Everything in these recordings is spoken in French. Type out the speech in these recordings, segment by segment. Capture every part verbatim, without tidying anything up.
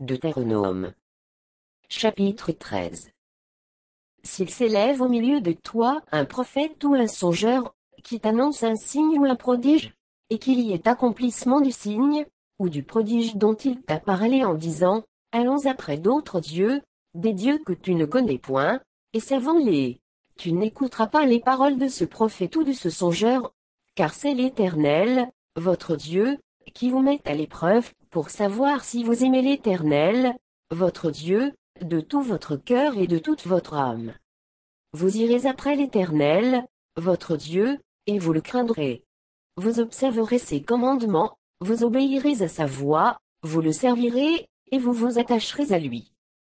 Deutéronome. Chapitre treize. S'il s'élève au milieu de toi un prophète ou un songeur, qui t'annonce un signe ou un prodige, et qu'il y ait accomplissement du signe, ou du prodige dont il t'a parlé en disant, allons après d'autres dieux, des dieux que tu ne connais point, et servons-les. Tu n'écouteras pas les paroles de ce prophète ou de ce songeur, car c'est l'Éternel, votre Dieu, qui vous met à l'épreuve, pour savoir si vous aimez l'Éternel, votre Dieu, de tout votre cœur et de toute votre âme. Vous irez après l'Éternel, votre Dieu, et vous le craindrez. Vous observerez ses commandements, vous obéirez à sa voix, vous le servirez, et vous vous attacherez à lui.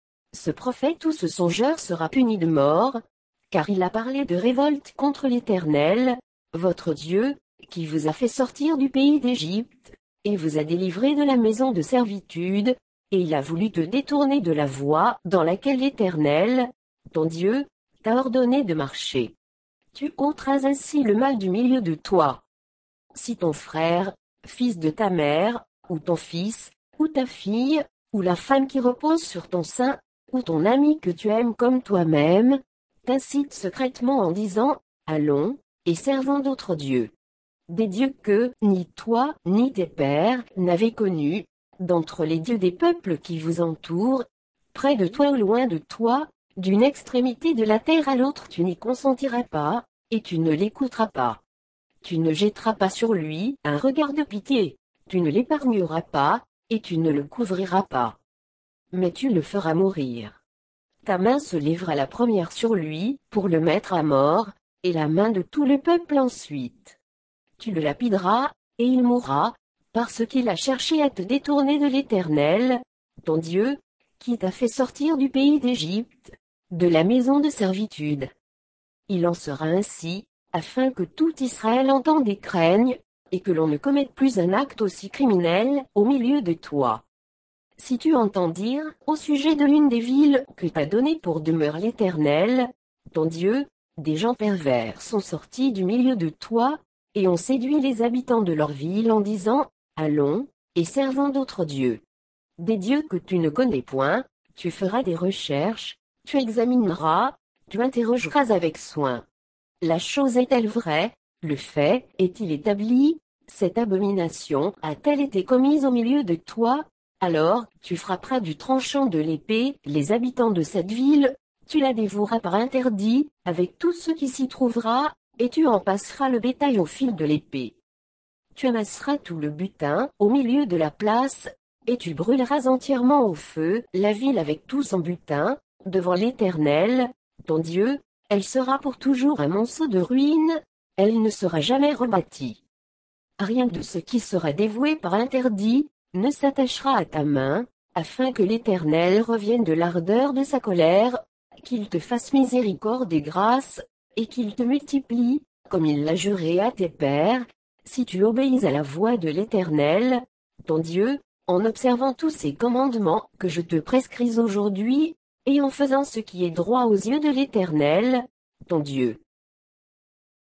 Ce prophète ou ce songeur sera puni de mort, car il a parlé de révolte contre l'Éternel, votre Dieu, qui vous a fait sortir du pays d'Égypte, et vous a délivré de la maison de servitude, et il a voulu te détourner de la voie dans laquelle l'Éternel, ton Dieu, t'a ordonné de marcher. Tu ôteras ainsi le mal du milieu de toi. Si ton frère, fils de ta mère, ou ton fils, ou ta fille, ou la femme qui repose sur ton sein, ou ton ami que tu aimes comme toi-même, t'incite secrètement en disant, allons, et servons d'autres dieux. Des dieux que, ni toi, ni tes pères, n'avez connus, d'entre les dieux des peuples qui vous entourent, près de toi ou loin de toi, d'une extrémité de la terre à l'autre tu n'y consentiras pas, et tu ne l'écouteras pas. Tu ne jetteras pas sur lui un regard de pitié, tu ne l'épargneras pas, et tu ne le couvriras pas. Mais tu le feras mourir. Ta main se lèvera la première sur lui, pour le mettre à mort, et la main de tout le peuple ensuite. Tu le lapideras, et il mourra, parce qu'il a cherché à te détourner de l'Éternel, ton Dieu, qui t'a fait sortir du pays d'Égypte, de la maison de servitude. Il en sera ainsi, afin que tout Israël entende et craigne, et que l'on ne commette plus un acte aussi criminel au milieu de toi. Si tu entends dire, au sujet de l'une des villes que t'a donné pour demeure l'Éternel, ton Dieu, des gens pervers sont sortis du milieu de toi, et ont séduit les habitants de leur ville en disant, allons, et servons d'autres dieux. Des dieux que tu ne connais point, tu feras des recherches, tu examineras, tu interrogeras avec soin. La chose est-elle vraie, le fait est-il établi, cette abomination a-t-elle été commise au milieu de toi? Alors, tu frapperas du tranchant de l'épée les habitants de cette ville, tu la dévoueras par interdit, avec tout ce qui s'y trouvera, et tu en passeras le bétail au fil de l'épée. Tu amasseras tout le butin au milieu de la place, et tu brûleras entièrement au feu la ville avec tout son butin, devant l'Éternel, ton Dieu, elle sera pour toujours un monceau de ruines, elle ne sera jamais rebâtie. Rien de ce qui sera dévoué par interdit ne s'attachera à ta main, afin que l'Éternel revienne de l'ardeur de sa colère, qu'il te fasse miséricorde et grâce, et qu'il te multiplie, comme il l'a juré à tes pères, si tu obéis à la voix de l'Éternel, ton Dieu, en observant tous ces commandements que je te prescris aujourd'hui, et en faisant ce qui est droit aux yeux de l'Éternel, ton Dieu.